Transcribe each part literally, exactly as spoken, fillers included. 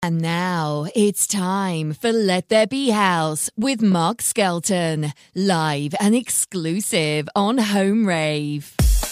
And now it's time for Let There Be House with Mark Skelton, live and exclusive on Home Rave.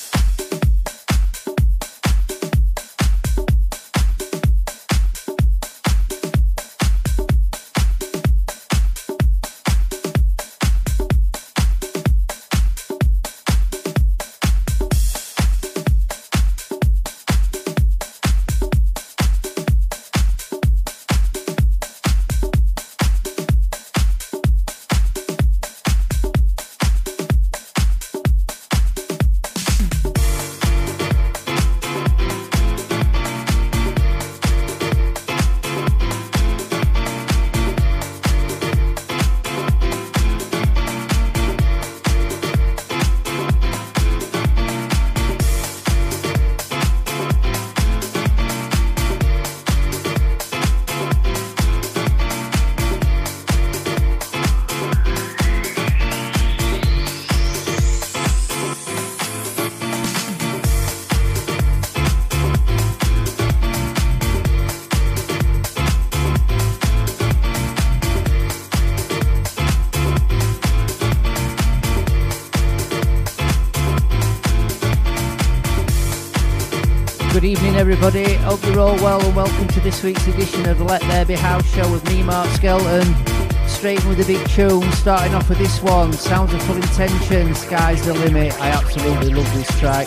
Good evening, everybody. Hope you're all well and welcome to this week's edition of the Let There Be House show with me, Mark Skelton. Straight in with the big tune, starting off with this one, Sounds of Full Intention, Sky's the Limit. I absolutely love this track.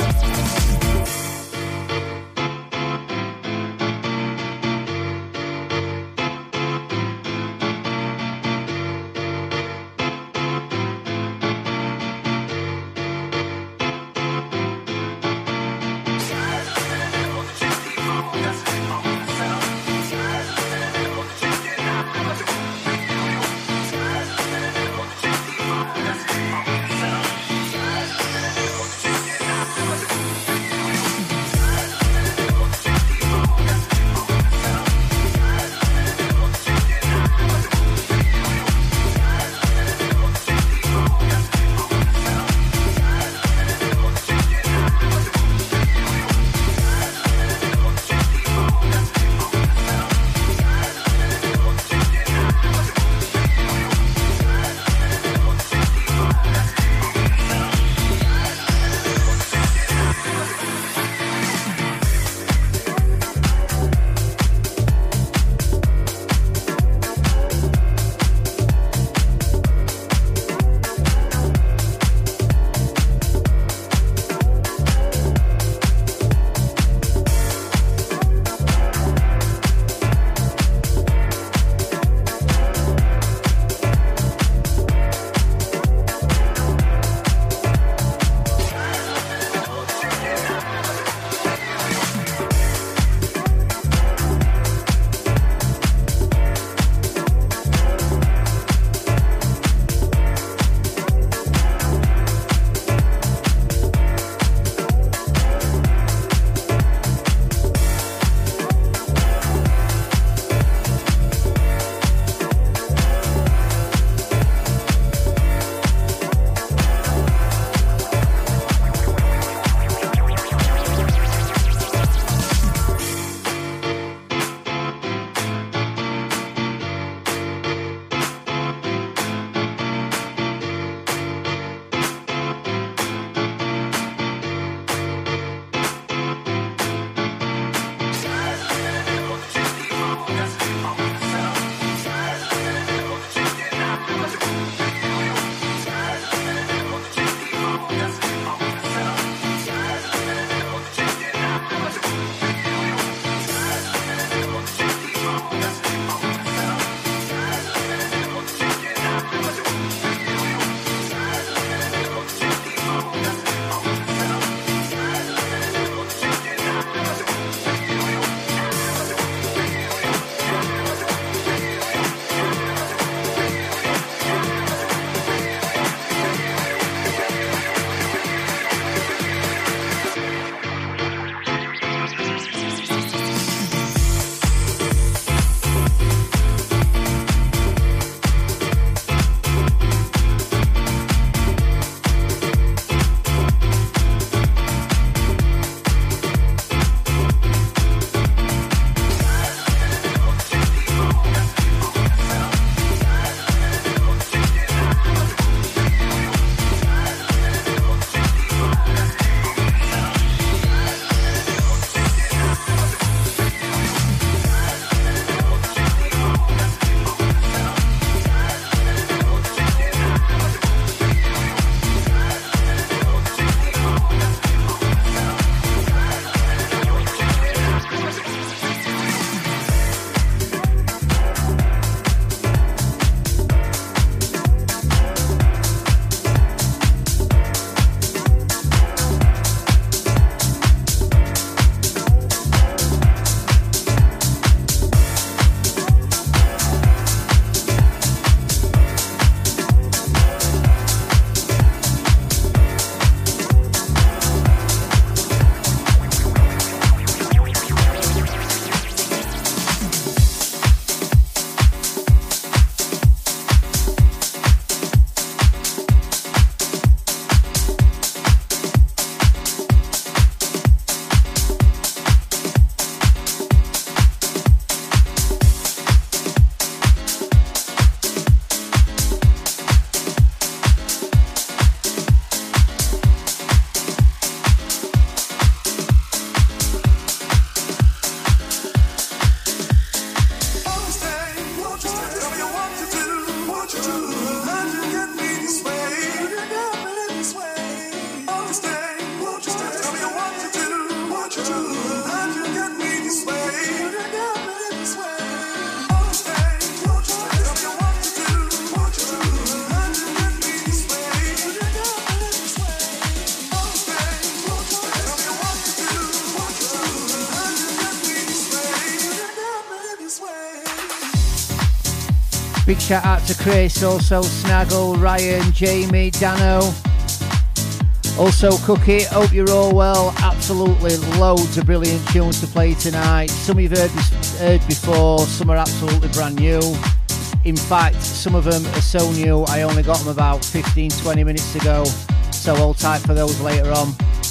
Big shout out to Chris, also Snaggle, Ryan, Jamie, Dano, also Cookie. Hope you're all well. Absolutely loads of brilliant tunes to play tonight. Some you've heard, heard before, some are absolutely brand new. In fact, some of them are so new I only got them about fifteen to twenty minutes ago, so hold tight for those later on.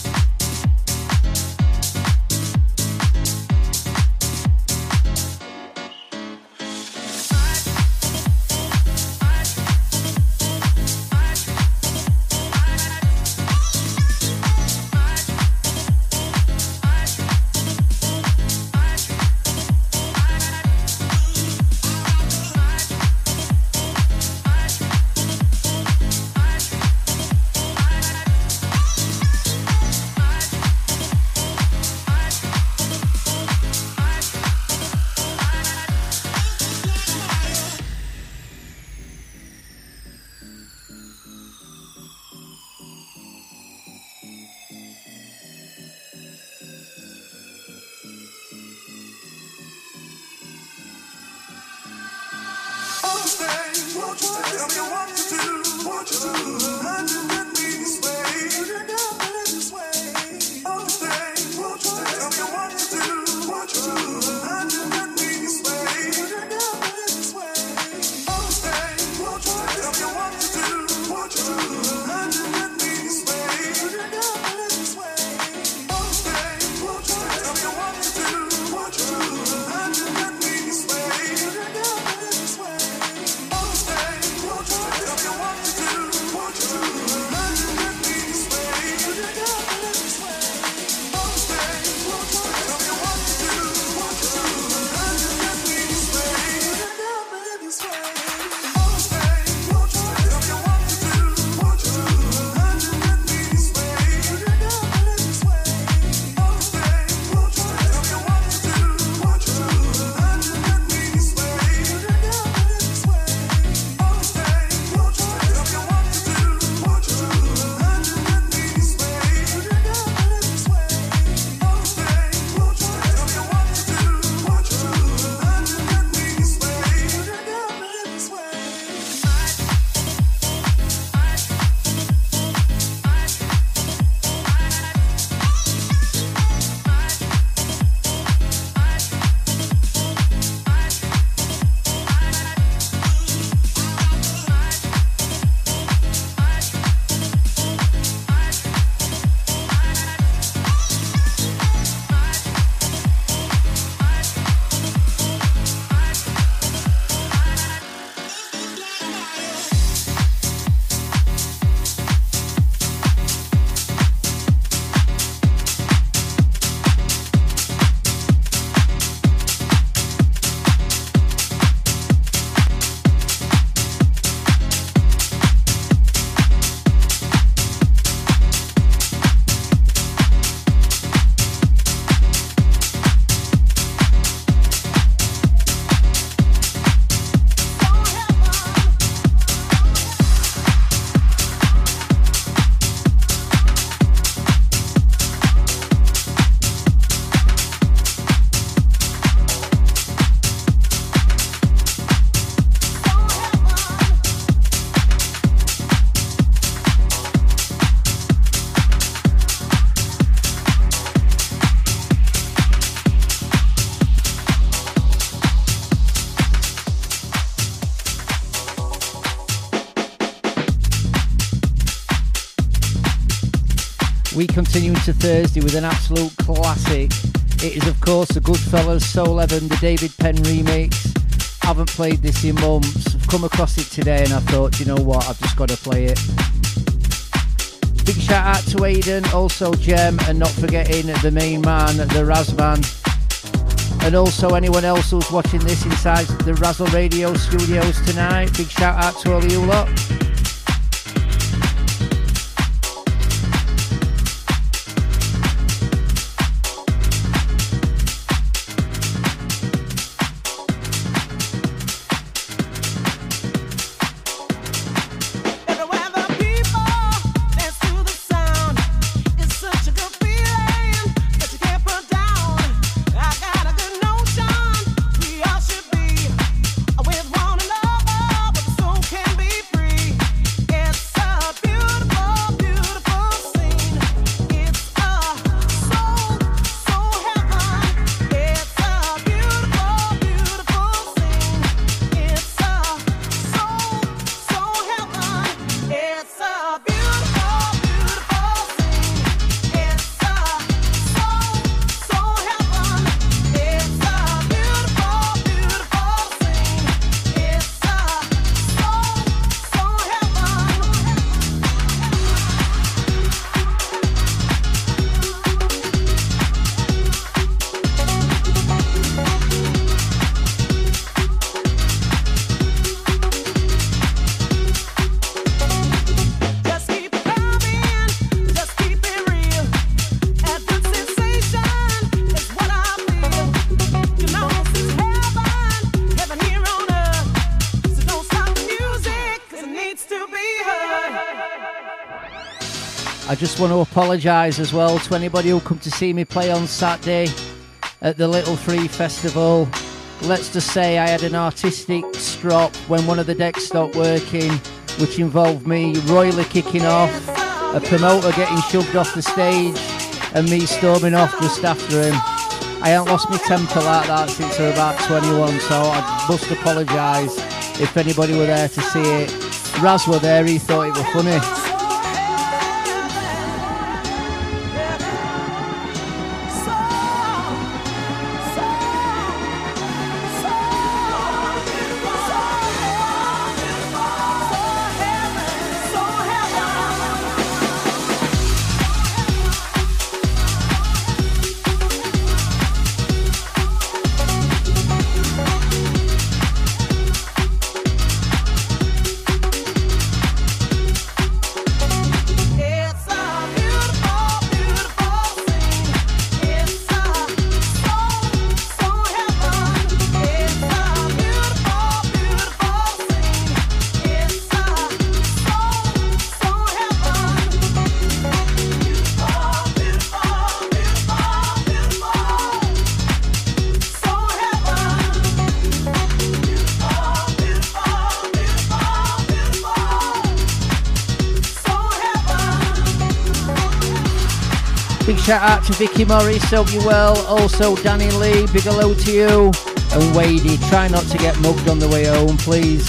We continue into Thursday with an absolute classic. It is, of course, the Goodfellas Soul Heaven, the David Penn remix. Haven't played this in months. I've come across it today and I thought, you know what, I've just got to play it. Big shout out to Aidan, also Jem, and not forgetting the main man, the Razman. And also anyone else who's watching this inside the Razzle Radio studios tonight. Big shout out to all of you lot. With one another. I just want to apologise as well to anybody who come to see me play on Saturday at the Little Free Festival. Let's just say I had an artistic strop when one of the decks stopped working, which involved me royally kicking off, a promoter getting shoved off the stage, and me storming off just after him. I haven't lost my temper like that since I was about twenty-one, so I must apologise if anybody were there to see it. Raz were there, he thought it was funny. Shout out to Vicky Morris, hope you well. Also Danny Lee, big hello to you. And Wadey, try not to get mugged on the way home, please.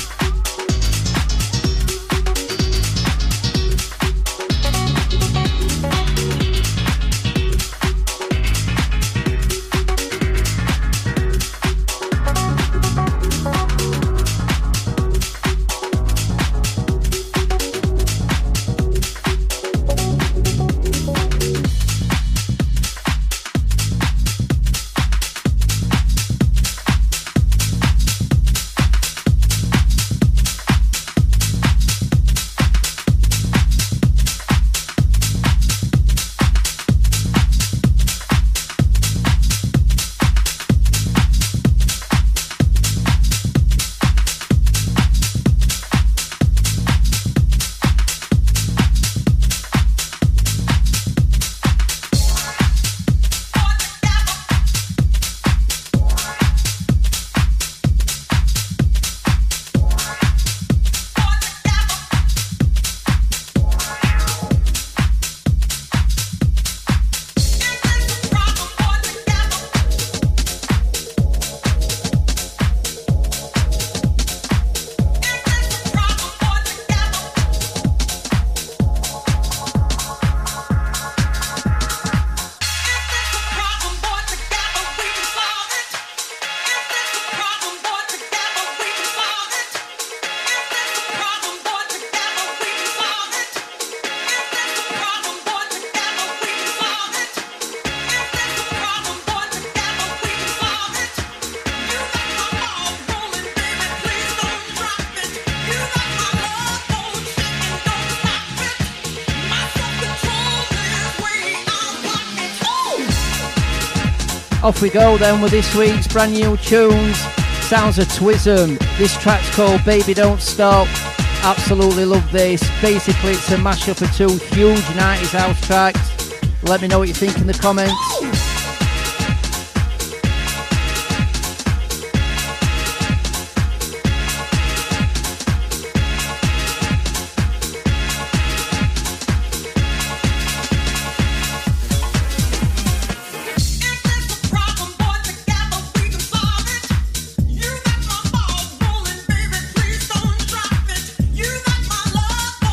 Off we go then with this week's brand new tunes. Sounds of Twism. This track's called Baby Don't Stop. Absolutely love this. Basically it's a mashup of two huge nineties house tracks. Let me know what you think in the comments.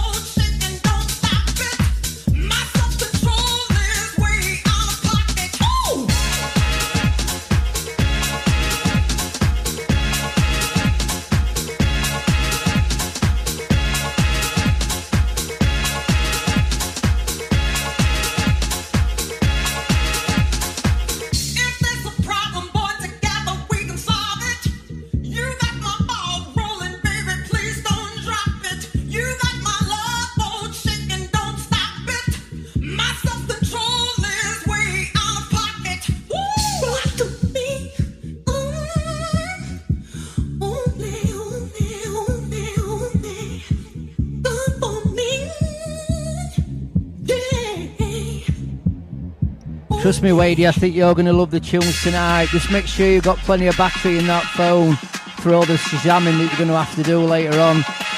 Myself control is way out of pocket. Trust me, Wadey, I think you're going to love the tunes tonight. Just make sure you've got plenty of battery in that phone for all the shazamming that you're going to have to do later on.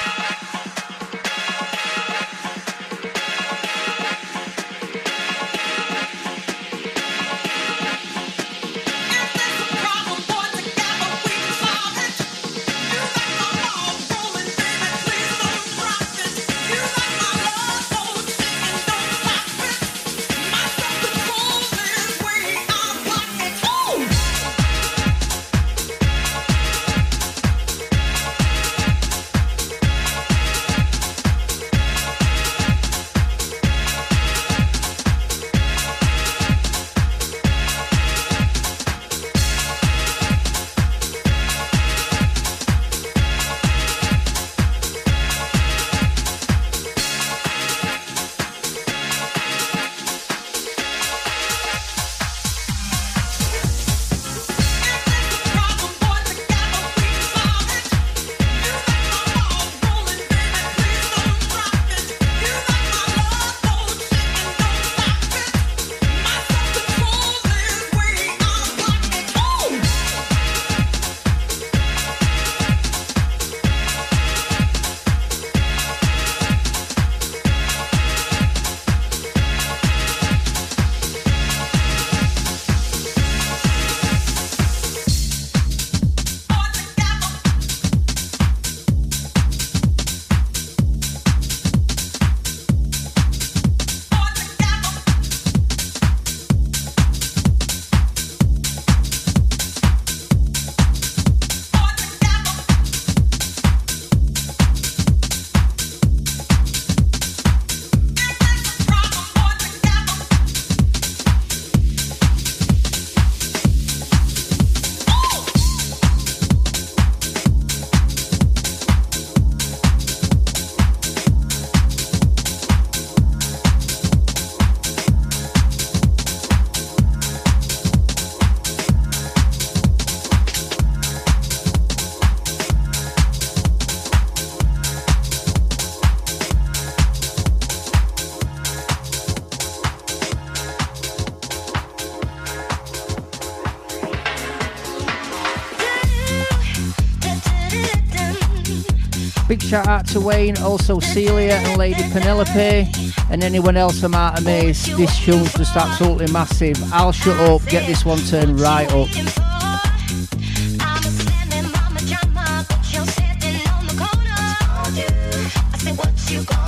Big shout out to Wayne, also Celia and Lady Penelope, and anyone else from Art of Maze. This tune's just absolutely massive. I'll shut up, get this one turned right up.